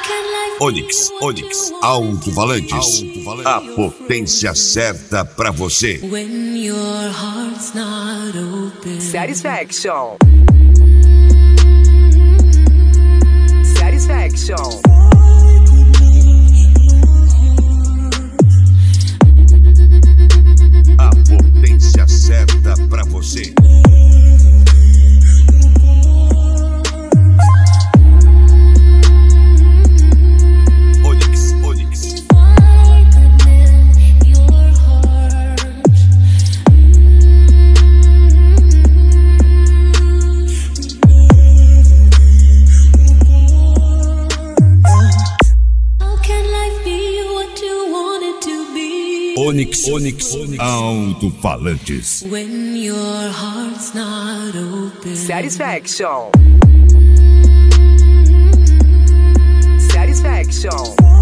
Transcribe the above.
Onix Alto-Falantes, a potência certa pra você. Satisfaction. A potência certa pra você. Onix Alto-Falantes. When your heart's not open. Satisfaction.